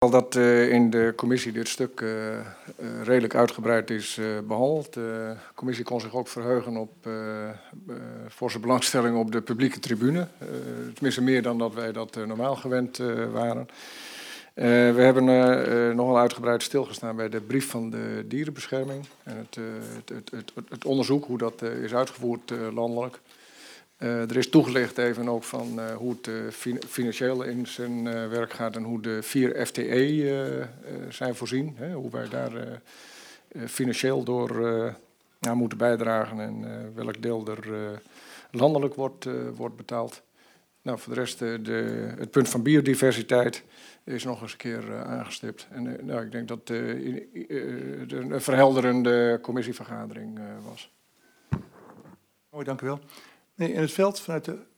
Dat in de commissie dit stuk redelijk uitgebreid is behandeld. De commissie kon zich ook verheugen op forse belangstelling op de publieke tribune. Tenminste meer dan dat wij dat normaal gewend waren. We hebben nogal uitgebreid stilgestaan bij de brief van de dierenbescherming. En het onderzoek, hoe dat is uitgevoerd landelijk. Er is toegelicht even ook van hoe het financieel in zijn werk gaat en hoe de 4 FTE zijn voorzien. Hoe wij daar financieel door moeten bijdragen en welk deel er landelijk wordt betaald. Nou, voor de rest, het punt van biodiversiteit is nog eens een keer aangestipt. En ik denk dat een verhelderende commissievergadering was. Mooi, dank u wel. Meneer In het Veld vanuit de